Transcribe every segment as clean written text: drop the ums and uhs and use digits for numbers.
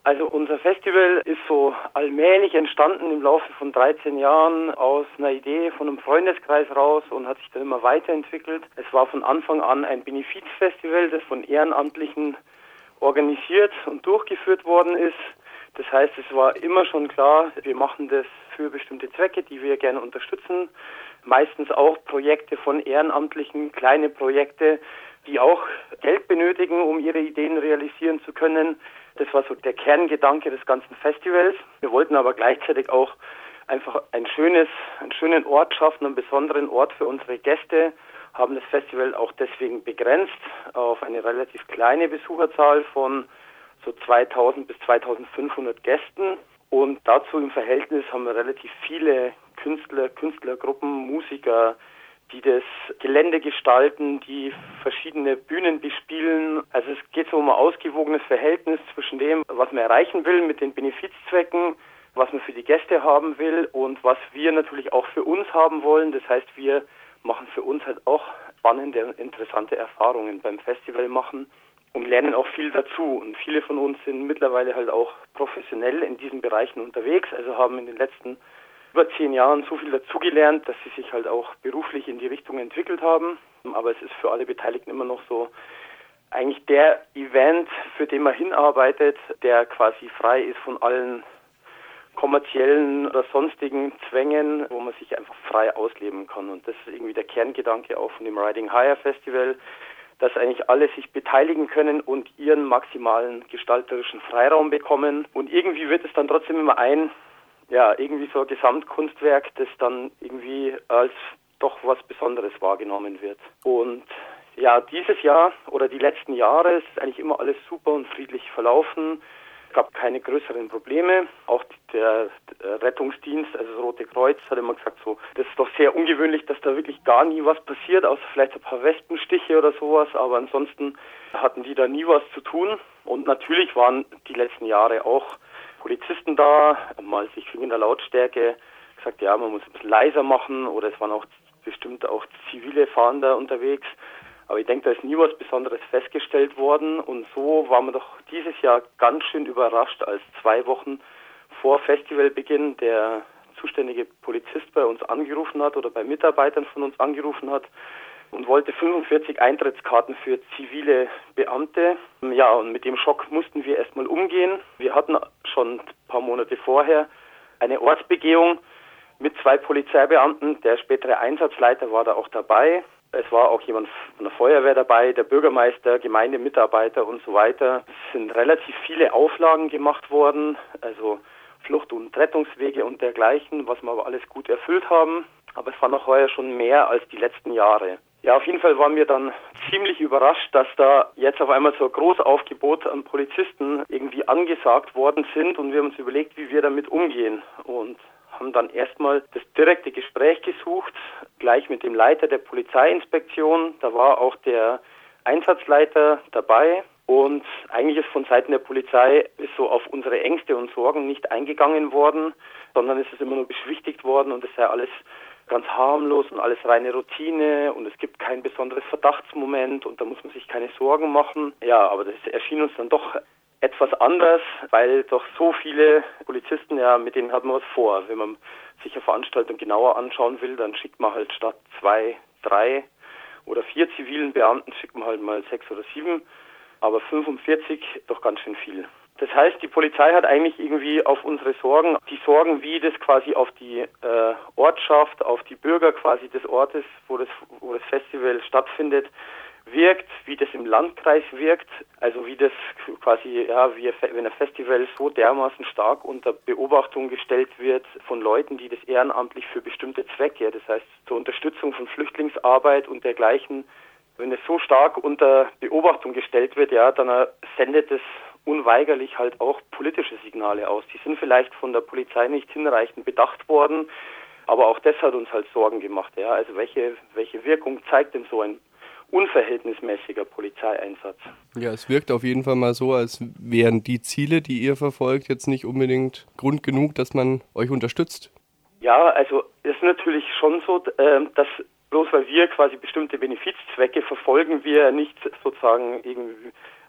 Also unser Festival ist so allmählich entstanden im Laufe von 13 Jahren aus einer Idee von einem Freundeskreis raus und hat sich dann immer weiterentwickelt. Es war von Anfang an ein Benefizfestival, das von Ehrenamtlichen organisiert und durchgeführt worden ist. Das heißt, es war immer schon klar, wir machen das für bestimmte Zwecke, die wir gerne unterstützen. Meistens auch Projekte von Ehrenamtlichen, kleine Projekte, die auch Geld benötigen, um ihre Ideen realisieren zu können. Das war so der Kerngedanke des ganzen Festivals. Wir wollten aber gleichzeitig auch einfach einen schönen Ort schaffen, einen besonderen Ort für unsere Gäste, haben das Festival auch deswegen begrenzt auf eine relativ kleine Besucherzahl von so 2000 bis 2500 Gästen. Und dazu im Verhältnis haben wir relativ viele Künstlergruppen, Musiker, die das Gelände gestalten, die verschiedene Bühnen bespielen. Also es geht so um ein ausgewogenes Verhältnis zwischen dem, was man erreichen will mit den Benefizzwecken, was man für die Gäste haben will und was wir natürlich auch für uns haben wollen. Das heißt, wir machen für uns halt auch spannende und interessante Erfahrungen beim Festival machen und lernen auch viel dazu. Und viele von uns sind mittlerweile halt auch professionell in diesen Bereichen unterwegs, also haben in den letzten über 10 Jahren so viel dazugelernt, dass sie sich halt auch beruflich in die Richtung entwickelt haben. Aber es ist für alle Beteiligten immer noch so eigentlich der Event, für den man hinarbeitet, der quasi frei ist von allen kommerziellen oder sonstigen Zwängen, wo man sich einfach frei ausleben kann. Und das ist irgendwie der Kerngedanke auch von dem Riding Higher Festival, dass eigentlich alle sich beteiligen können und ihren maximalen gestalterischen Freiraum bekommen. Und irgendwie wird es dann trotzdem immer irgendwie so ein Gesamtkunstwerk, das dann irgendwie als doch was Besonderes wahrgenommen wird. Und ja, dieses Jahr oder die letzten Jahre ist eigentlich immer alles super und friedlich verlaufen. Es gab keine größeren Probleme. Auch der Rettungsdienst, also das Rote Kreuz, hat immer gesagt, so, das ist doch sehr ungewöhnlich, dass da wirklich gar nie was passiert, außer vielleicht ein paar Wespenstiche oder sowas. Aber ansonsten hatten die da nie was zu tun. Und natürlich waren die letzten Jahre auch Polizisten da, mal sich wegen der Lautstärke gesagt, ja, man muss ein bisschen leiser machen, oder es waren auch bestimmt auch zivile Fahnder unterwegs. Aber ich denke, da ist nie was Besonderes festgestellt worden. Und so waren wir doch dieses Jahr ganz schön überrascht, als 2 Wochen vor Festivalbeginn der zuständige Polizist bei uns angerufen hat oder bei Mitarbeitern von uns angerufen hat und wollte 45 Eintrittskarten für zivile Beamte. Ja, und mit dem Schock mussten wir erstmal umgehen. Wir hatten schon ein paar Monate vorher eine Ortsbegehung mit 2 Polizeibeamten. Der spätere Einsatzleiter war da auch dabei. Es war auch jemand von der Feuerwehr dabei, der Bürgermeister, Gemeindemitarbeiter und so weiter. Es sind relativ viele Auflagen gemacht worden, also Flucht- und Rettungswege und dergleichen, was wir aber alles gut erfüllt haben. Aber es war noch heuer schon mehr als die letzten Jahre. Ja, auf jeden Fall waren wir dann ziemlich überrascht, dass da jetzt auf einmal so ein Großaufgebot an Polizisten irgendwie angesagt worden sind, und wir haben uns überlegt, wie wir damit umgehen, und haben dann erstmal das direkte Gespräch gesucht, gleich mit dem Leiter der Polizeiinspektion. Da war auch der Einsatzleiter dabei, und eigentlich ist von Seiten der Polizei ist so auf unsere Ängste und Sorgen nicht eingegangen worden, sondern es ist immer nur beschwichtigt worden, und es sei alles ganz harmlos und alles reine Routine und es gibt kein besonderes Verdachtsmoment und da muss man sich keine Sorgen machen. Ja, aber das erschien uns dann doch etwas anders, weil doch so viele Polizisten, ja, mit denen hat man was vor. Wenn man sich eine Veranstaltung genauer anschauen will, dann schickt man halt statt 2, 3 oder 4 zivilen Beamten, schickt man halt mal 6 oder 7, aber 45 doch ganz schön viel. Das heißt, die Polizei hat eigentlich irgendwie auf unsere Sorgen, die Sorgen, wie das quasi auf die Ortschaft, auf die Bürger quasi des Ortes, wo das Festival stattfindet, wirkt, wie das im Landkreis wirkt, also wie das quasi, ja, wenn ein Festival so dermaßen stark unter Beobachtung gestellt wird von Leuten, die das ehrenamtlich für bestimmte Zwecke, das heißt zur Unterstützung von Flüchtlingsarbeit und dergleichen, wenn es so stark unter Beobachtung gestellt wird, ja, dann sendet es unweigerlich halt auch politische Signale aus. Die sind vielleicht von der Polizei nicht hinreichend bedacht worden, aber auch das hat uns halt Sorgen gemacht. Ja, also welche Wirkung zeigt denn so ein unverhältnismäßiger Polizeieinsatz? Ja, es wirkt auf jeden Fall mal so, als wären die Ziele, die ihr verfolgt, jetzt nicht unbedingt Grund genug, dass man euch unterstützt. Ja, also es ist natürlich schon so, dass bloß weil wir quasi bestimmte Benefizzwecke verfolgen, wir nicht sozusagen irgendwie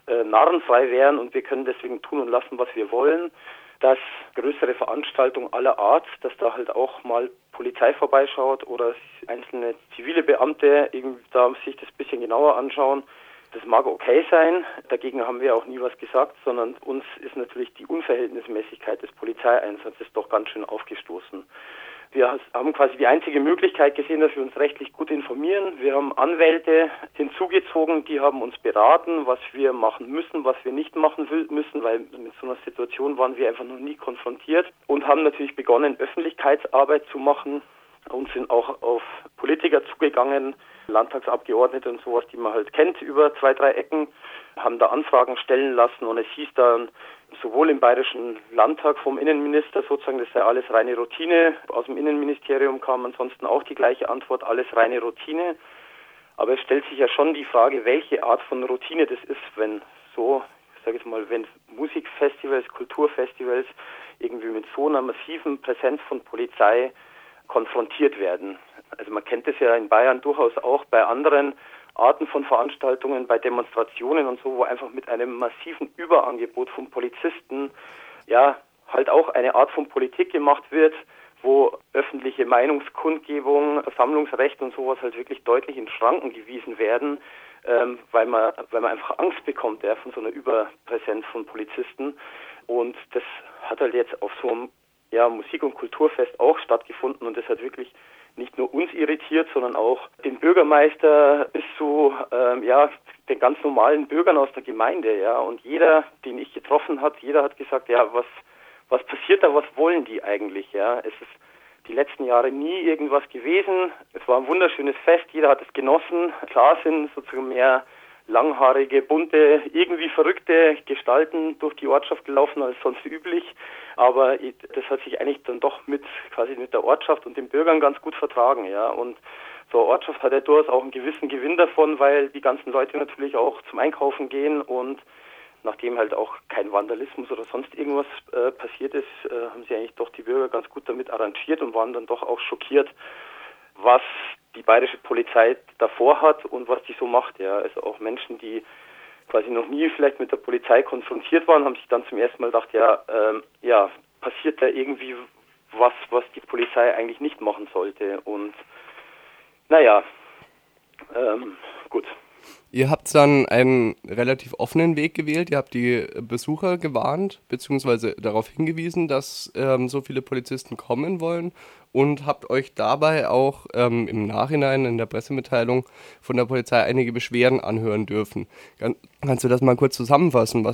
narrenfrei wären und wir können deswegen tun und lassen, was wir wollen. Dass größere Veranstaltungen aller Art, dass da halt auch mal Polizei vorbeischaut oder einzelne zivile Beamte da sich das ein bisschen genauer anschauen. Das mag okay sein, dagegen haben wir auch nie was gesagt, sondern uns ist natürlich die Unverhältnismäßigkeit des Polizeieinsatzes doch ganz schön aufgestoßen. Wir haben quasi die einzige Möglichkeit gesehen, dass wir uns rechtlich gut informieren. Wir haben Anwälte hinzugezogen, die haben uns beraten, was wir machen müssen, was wir nicht machen müssen, weil mit so einer Situation waren wir einfach noch nie konfrontiert und haben natürlich begonnen, Öffentlichkeitsarbeit zu machen und sind auch auf Politiker zugegangen, Landtagsabgeordnete und sowas, die man halt kennt über 2, 3 Ecken, haben da Anfragen stellen lassen und es hieß dann sowohl im Bayerischen Landtag vom Innenminister sozusagen, das sei alles reine Routine, aus dem Innenministerium kam ansonsten auch die gleiche Antwort, alles reine Routine. Aber es stellt sich ja schon die Frage, welche Art von Routine das ist, wenn wenn Musikfestivals, Kulturfestivals irgendwie mit so einer massiven Präsenz von Polizei konfrontiert werden. Also man kennt es ja in Bayern durchaus auch bei anderen Arten von Veranstaltungen, bei Demonstrationen und so, wo einfach mit einem massiven Überangebot von Polizisten halt auch eine Art von Politik gemacht wird, wo öffentliche Meinungskundgebung, Versammlungsrecht und sowas halt wirklich deutlich in Schranken gewiesen werden, weil man einfach Angst bekommt von so einer Überpräsenz von Polizisten. Und das hat halt jetzt auf so einem Musik- und Kulturfest auch stattgefunden und das hat wirklich nicht nur uns irritiert, sondern auch den Bürgermeister bis zu den ganz normalen Bürgern aus der Gemeinde, ja. Und jeder, den ich getroffen habe, jeder hat gesagt, was passiert da, was wollen die eigentlich, ja. Es ist die letzten Jahre nie irgendwas gewesen. Es war ein wunderschönes Fest, jeder hat es genossen. Klar sind sozusagen mehr langhaarige, bunte, irgendwie verrückte Gestalten durch die Ortschaft gelaufen als sonst üblich. Aber das hat sich eigentlich dann doch mit der Ortschaft und den Bürgern ganz gut vertragen, ja. Und so eine Ortschaft hat ja durchaus auch einen gewissen Gewinn davon, weil die ganzen Leute natürlich auch zum Einkaufen gehen und nachdem halt auch kein Vandalismus oder sonst irgendwas passiert ist, haben sich eigentlich doch die Bürger ganz gut damit arrangiert und waren dann doch auch schockiert, was die bayerische Polizei davor hat und was die so macht, ja. Also auch Menschen, die quasi noch nie vielleicht mit der Polizei konfrontiert waren, haben sich dann zum ersten Mal gedacht, passiert da irgendwie was die Polizei eigentlich nicht machen sollte. Und gut. Ihr habt dann einen relativ offenen Weg gewählt. Ihr habt die Besucher gewarnt, beziehungsweise darauf hingewiesen, dass so viele Polizisten kommen wollen und habt euch dabei auch im Nachhinein in der Pressemitteilung von der Polizei einige Beschwerden anhören dürfen. Kannst du das mal kurz zusammenfassen,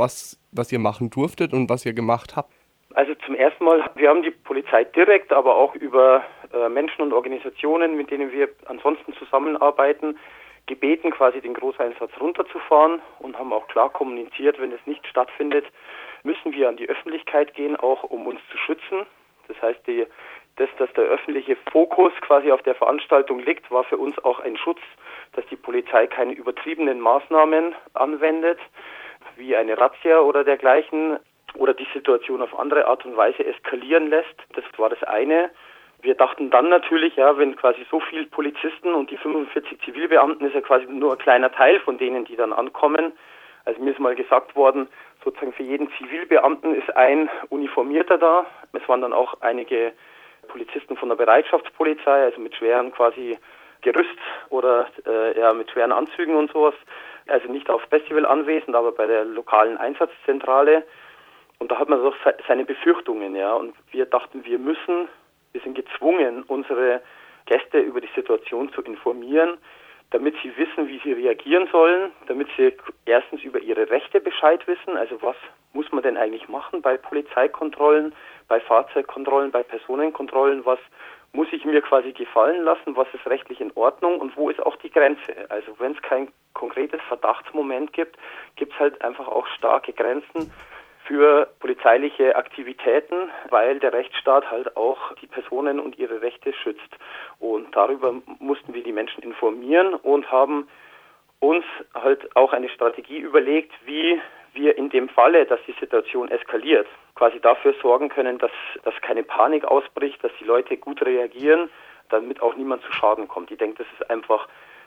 was ihr machen durftet und was ihr gemacht habt? Also zum ersten Mal, wir haben die Polizei direkt, aber auch über Menschen und Organisationen, mit denen wir ansonsten zusammenarbeiten, gebeten, quasi den Großeinsatz runterzufahren und haben auch klar kommuniziert, wenn es nicht stattfindet, müssen wir an die Öffentlichkeit gehen, auch um uns zu schützen. Das heißt, dass der öffentliche Fokus quasi auf der Veranstaltung liegt, war für uns auch ein Schutz, dass die Polizei keine übertriebenen Maßnahmen anwendet, wie eine Razzia oder dergleichen, oder die Situation auf andere Art und Weise eskalieren lässt. Das war das eine. Wir dachten dann natürlich, wenn quasi so viele Polizisten und die 45 Zivilbeamten ist ja quasi nur ein kleiner Teil von denen, die dann ankommen. Also mir ist mal gesagt worden, sozusagen für jeden Zivilbeamten ist ein Uniformierter da. Es waren dann auch einige Polizisten von der Bereitschaftspolizei, also mit schweren quasi Gerüst oder mit schweren Anzügen und sowas. Also nicht aufs Festival anwesend, aber bei der lokalen Einsatzzentrale. Und da hat man so seine Befürchtungen, ja. Und wir dachten, wir sind gezwungen, unsere Gäste über die Situation zu informieren, damit sie wissen, wie sie reagieren sollen, damit sie erstens über ihre Rechte Bescheid wissen, also was muss man denn eigentlich machen bei Polizeikontrollen, bei Fahrzeugkontrollen, bei Personenkontrollen, was muss ich mir quasi gefallen lassen, was ist rechtlich in Ordnung und wo ist auch die Grenze. Also wenn es kein konkretes Verdachtsmoment gibt, gibt es halt einfach auch starke Grenzen für polizeiliche Aktivitäten, weil der Rechtsstaat halt auch die Personen und ihre Rechte schützt. Und darüber mussten wir die Menschen informieren und haben uns halt auch eine Strategie überlegt, wie wir in dem Falle, dass die Situation eskaliert, quasi dafür sorgen können, dass keine Panik ausbricht, dass die Leute gut reagieren, damit auch niemand zu Schaden kommt. Ich denke, das ist einfach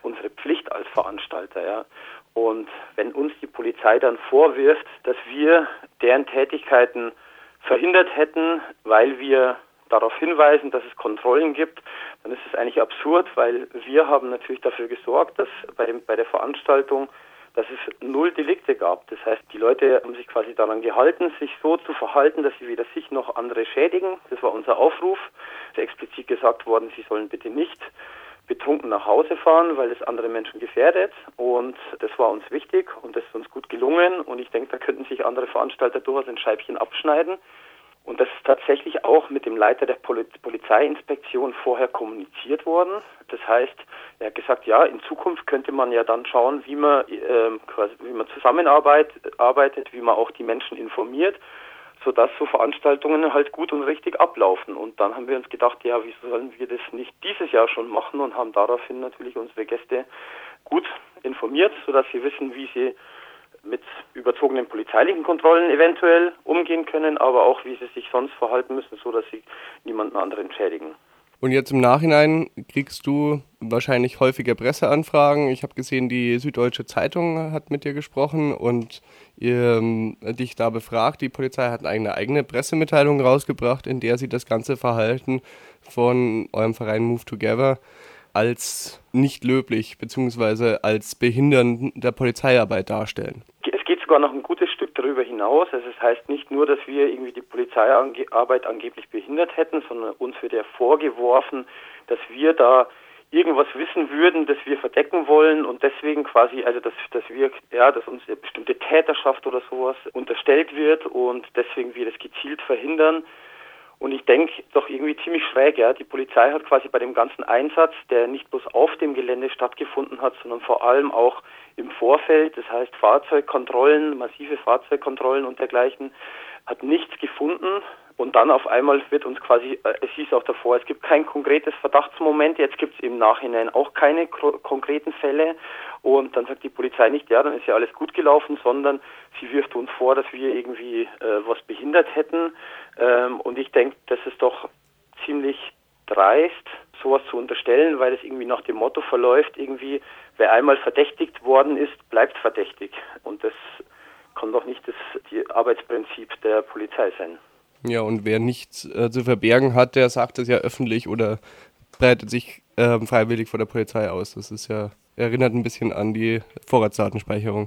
unsere Pflicht als Veranstalter, ja. Und wenn uns die Polizei dann vorwirft, dass wir deren Tätigkeiten verhindert hätten, weil wir darauf hinweisen, dass es Kontrollen gibt, dann ist es eigentlich absurd, weil wir haben natürlich dafür gesorgt, dass bei der Veranstaltung, dass es 0 Delikte gab. Das heißt, die Leute haben sich quasi daran gehalten, sich so zu verhalten, dass sie weder sich noch andere schädigen. Das war unser Aufruf. Es ist explizit gesagt worden, sie sollen bitte nicht betrunken nach Hause fahren, weil es andere Menschen gefährdet. Und das war uns wichtig und das ist uns gut gelungen. Und ich denke, da könnten sich andere Veranstalter durchaus ein Scheibchen abschneiden. Und das ist tatsächlich auch mit dem Leiter der Polizeiinspektion vorher kommuniziert worden. Das heißt, er hat gesagt, ja, in Zukunft könnte man ja dann schauen, wie man zusammenarbeitet, wie man auch die Menschen informiert, sodass so Veranstaltungen halt gut und richtig ablaufen. Und dann haben wir uns gedacht, ja, wieso sollen wir das nicht dieses Jahr schon machen, und haben daraufhin natürlich unsere Gäste gut informiert, sodass sie wissen, wie sie mit überzogenen polizeilichen Kontrollen eventuell umgehen können, aber auch wie sie sich sonst verhalten müssen, so dass sie niemanden anderen schädigen. Und jetzt im Nachhinein kriegst du wahrscheinlich häufiger Presseanfragen. Ich habe gesehen, die Süddeutsche Zeitung hat mit dir gesprochen und dich da befragt. Die Polizei hat eine eigene Pressemitteilung rausgebracht, in der sie das ganze Verhalten von eurem Verein Move Together als nicht löblich bzw. als Behindern der Polizeiarbeit darstellen. Es geht sogar noch ein gutes Stück darüber hinaus. Also es heißt nicht nur, dass wir irgendwie die Polizeiarbeit angeblich behindert hätten, sondern uns wird ja vorgeworfen, dass wir da irgendwas wissen würden, das wir verdecken wollen und deswegen quasi, also dass uns eine bestimmte Täterschaft oder sowas unterstellt wird und deswegen wir das gezielt verhindern. Und ich denke, doch irgendwie ziemlich schräg, ja. Die Polizei hat quasi bei dem ganzen Einsatz, der nicht bloß auf dem Gelände stattgefunden hat, sondern vor allem auch im Vorfeld, das heißt Fahrzeugkontrollen, massive Fahrzeugkontrollen und dergleichen, hat nichts gefunden. Und dann auf einmal wird uns quasi, es hieß auch davor, es gibt kein konkretes Verdachtsmoment, jetzt gibt es im Nachhinein auch keine konkreten Fälle. Und dann sagt die Polizei nicht, ja, dann ist ja alles gut gelaufen, sondern sie wirft uns vor, dass wir irgendwie was behindert hätten. Und ich denke, das ist doch ziemlich dreist, sowas zu unterstellen, weil es irgendwie nach dem Motto verläuft, irgendwie, wer einmal verdächtigt worden ist, bleibt verdächtig. Und das kann doch nicht das Arbeitsprinzip der Polizei sein. Ja, und wer nichts zu verbergen hat, der sagt es ja öffentlich oder breitet sich freiwillig vor der Polizei aus. Das ist ja, erinnert ein bisschen an die Vorratsdatenspeicherung.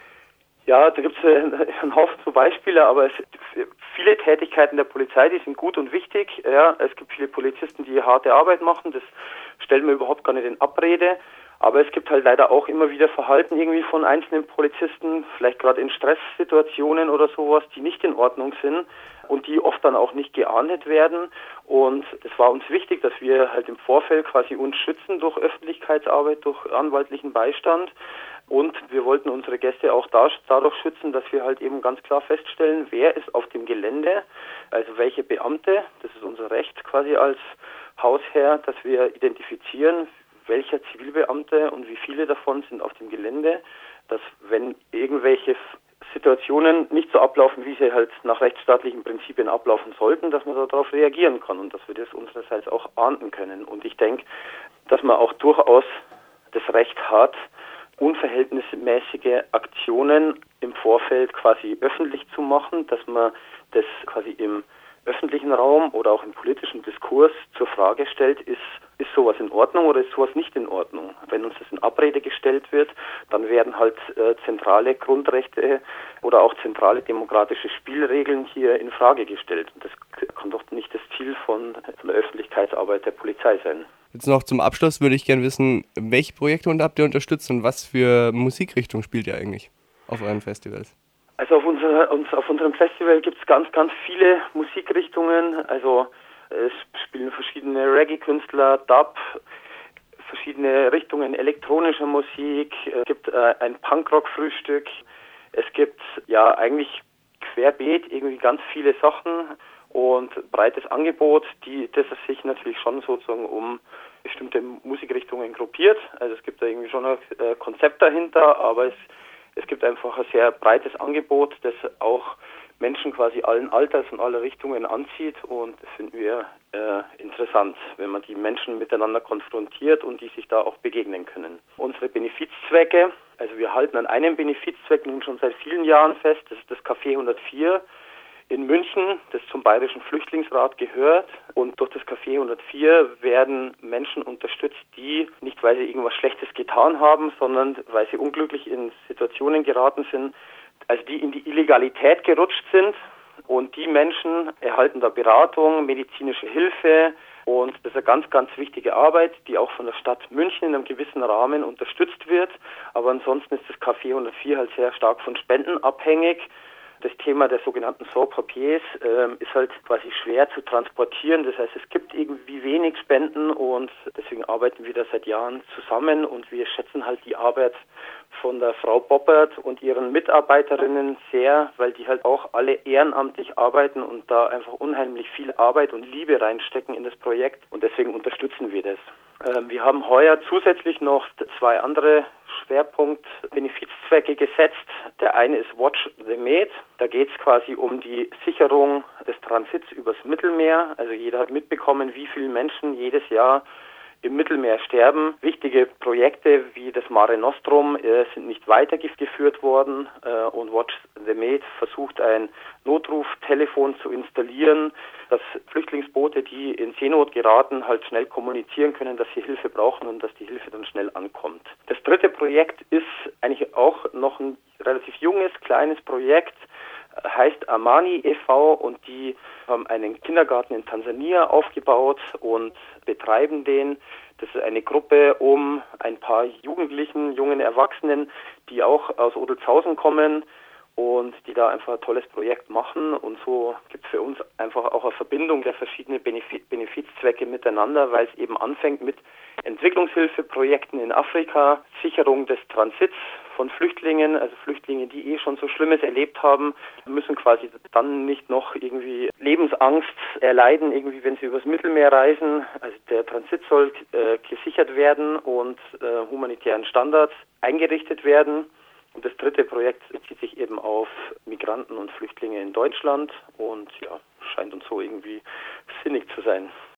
Ja, da gibt es einen Haufen so Beispiele, aber viele Tätigkeiten der Polizei, die sind gut und wichtig. Ja, es gibt viele Polizisten, die harte Arbeit machen, das stellt man überhaupt gar nicht in Abrede. Aber es gibt halt leider auch immer wieder Verhalten irgendwie von einzelnen Polizisten, vielleicht gerade in Stresssituationen oder sowas, die nicht in Ordnung sind und die oft dann auch nicht geahndet werden. Und es war uns wichtig, dass wir halt im Vorfeld quasi uns schützen durch Öffentlichkeitsarbeit, durch anwaltlichen Beistand. Und wir wollten unsere Gäste auch dadurch schützen, dass wir halt eben ganz klar feststellen, wer ist auf dem Gelände, also welche Beamte, das ist unser Recht quasi als Hausherr, dass wir identifizieren, welcher Zivilbeamte und wie viele davon sind auf dem Gelände, dass wenn irgendwelche Situationen nicht so ablaufen, wie sie halt nach rechtsstaatlichen Prinzipien ablaufen sollten, dass man darauf reagieren kann und dass wir das unsererseits auch ahnden können. Und ich denke, dass man auch durchaus das Recht hat, unverhältnismäßige Aktionen im Vorfeld quasi öffentlich zu machen, dass man das quasi im öffentlichen Raum oder auch im politischen Diskurs zur Frage stellt, ist sowas in Ordnung oder ist sowas nicht in Ordnung? Wenn uns das in Abrede gestellt wird, dann werden halt zentrale Grundrechte oder auch zentrale demokratische Spielregeln hier in Frage gestellt. Und das kann doch nicht das Ziel von der Öffentlichkeitsarbeit der Polizei sein. Jetzt noch zum Abschluss würde ich gerne wissen, welche Projekte habt ihr unterstützt und was für Musikrichtung spielt ihr eigentlich auf euren Festivals? Also auf unserem Festival gibt es ganz, ganz viele Musikrichtungen. Also es spielen verschiedene Reggae-Künstler, Dub, verschiedene Richtungen elektronischer Musik. Es gibt ein Punkrock-Frühstück. Es gibt ja eigentlich querbeet irgendwie ganz viele Sachen und breites Angebot, das sich natürlich schon sozusagen um bestimmte Musikrichtungen gruppiert. Also es gibt da irgendwie schon ein Konzept dahinter, aber es gibt einfach ein sehr breites Angebot, das auch Menschen quasi allen Alters und aller Richtungen anzieht, und das finden wir interessant, wenn man die Menschen miteinander konfrontiert und die sich da auch begegnen können. Unsere Benefizzwecke, also wir halten an einem Benefizzweck nun schon seit vielen Jahren fest, das ist das Café 104 in München, das zum Bayerischen Flüchtlingsrat gehört, und durch das Café 104 werden Menschen unterstützt, die nicht, weil sie irgendwas Schlechtes getan haben, sondern weil sie unglücklich in Situationen geraten sind, also die in die Illegalität gerutscht sind, und die Menschen erhalten da Beratung, medizinische Hilfe, und das ist eine ganz, ganz wichtige Arbeit, die auch von der Stadt München in einem gewissen Rahmen unterstützt wird, aber ansonsten ist das Café 104 halt sehr stark von Spenden abhängig. Das Thema der sogenannten Sans-Papiers ist halt quasi schwer zu transportieren. Das heißt, es gibt irgendwie wenig Spenden, und deswegen arbeiten wir da seit Jahren zusammen, und wir schätzen halt die Arbeit von der Frau Boppert und ihren Mitarbeiterinnen sehr, weil die halt auch alle ehrenamtlich arbeiten und da einfach unheimlich viel Arbeit und Liebe reinstecken in das Projekt, und deswegen unterstützen wir das. Wir haben heuer zusätzlich noch 2 andere Schwerpunkt-Benefizzwecke gesetzt. Der eine ist Watch the Med. Da geht es quasi um die Sicherung des Transits übers Mittelmeer. Also jeder hat mitbekommen, wie viele Menschen jedes Jahr im Mittelmeer sterben. Wichtige Projekte wie das Mare Nostrum sind nicht weitergeführt worden, und Watch the Med versucht, ein Notruftelefon zu installieren, dass Flüchtlingsboote, die in Seenot geraten, halt schnell kommunizieren können, dass sie Hilfe brauchen und dass die Hilfe dann schnell ankommt. Das dritte Projekt ist eigentlich auch noch ein relativ junges, kleines Projekt, heißt Amani e.V., und die haben einen Kindergarten in Tansania aufgebaut und betreiben den. Das ist eine Gruppe um ein paar Jugendlichen, jungen Erwachsenen, die auch aus Odelzhausen kommen und die da einfach ein tolles Projekt machen. Und so gibt es für uns einfach auch eine Verbindung der verschiedenen Benefizzwecke miteinander, weil es eben anfängt mit Entwicklungshilfeprojekten in Afrika, Sicherung des Transits von Flüchtlingen, also Flüchtlinge, die schon so Schlimmes erlebt haben, müssen quasi dann nicht noch irgendwie Lebensangst erleiden, irgendwie wenn sie übers Mittelmeer reisen. Also der Transit soll gesichert werden und humanitären Standards eingerichtet werden. Und das dritte Projekt bezieht sich eben auf Migranten und Flüchtlinge in Deutschland und ja, scheint uns so irgendwie sinnig zu sein.